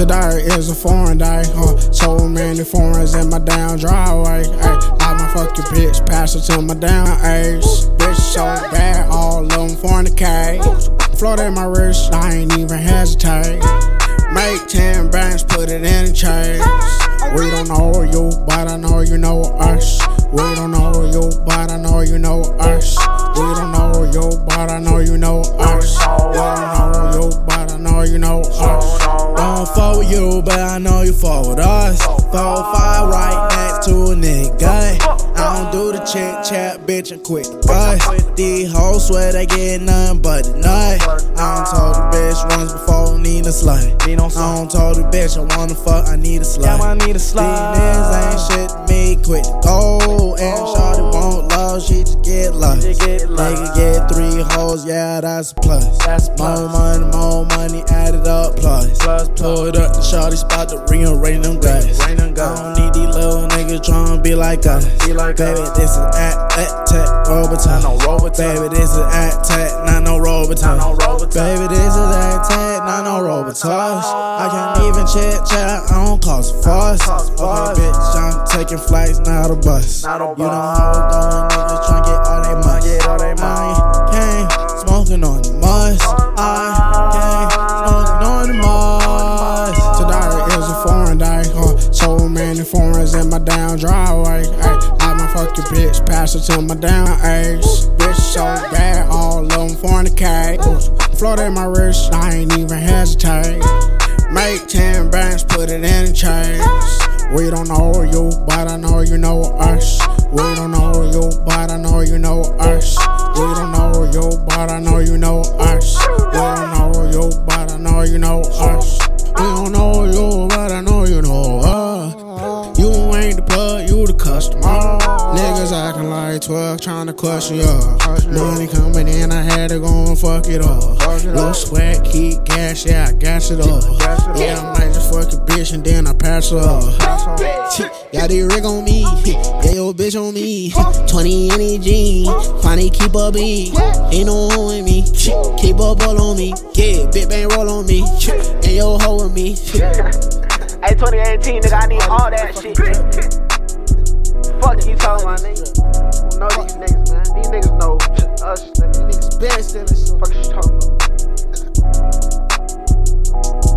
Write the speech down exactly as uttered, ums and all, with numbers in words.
Today is a foreign day, huh? So many foreigns in my damn driveway. Ay, I my fuck your bitch, pass it to my damn ace. Bitch so bad, all of them fornicate. Float in my wrist, I ain't even hesitate. Make ten bands, put it in a chase. We don't know you, but I know you know us. We don't know you, but I know you know us. We don't know you, but I know you know us. We don't know you, but I know you know us. Don't fuck with you, but I know you fuck with us. Four five right next to a nigga. I don't do the chit chat, bitch, and quit the bus. These hoes swear they get nothing but the nut. I done told the bitch once before, need a slut. I done told the bitch I wanna fuck, I need a slut. These niggas ain't shit to me, quit the go. And shawty won't love, she just get lust. Nigga get three hoes, yeah, that's a plus. More money, more money, add it up, plus. Pull it up, the shawty spot the ring and rain them grass. I don't need these little niggas tryna be like us. Baby, this is at at tech Roboton. Baby, this is at tech, not no Roboton. Baby, this is at tech, not no Roboton. I can't even chit chat, I don't cause a fuss. Okay, bitch, I'm taking flights, not a bus. You know how we going, niggas tryna get all they money. I came smoking on the must. I came smoking on the must. Today is a foreign day, huh? So many foreigns in my damn driveway. Ay, I my fuck your bitch, pass it to my damn ace. Bitch so bad, all of them fornicate. Float in my wrist, I ain't even hesitate. Make ten bands, put it in a chase. We don't know you, but I know you know us. We don't know you, but I know you know us. We don't know you, but I know you know us. We don't know you, but I know you know us. We don't know you, but I know you know us. You ain't the plug, you the customer. Niggas acting like twelve, trying to question ya. Money coming in, I had to go and fuck it up. Little sweat, keep gas, yeah, I gas it up. Yeah, I might just fuck a bitch and then I pass her up. Got the rig on me, yeah, your bitch on me. twenty in the jeans, finally keep up beat. Ain't no one with me, keep up all on me. Yeah, big bang roll on me, and yo hoe with me. Hey, twenty eighteen, nigga, I need all that shit. Fuck you talking about, nigga. I don't know these niggas, man. These niggas know us. These niggas best in this. Fuck you talking about.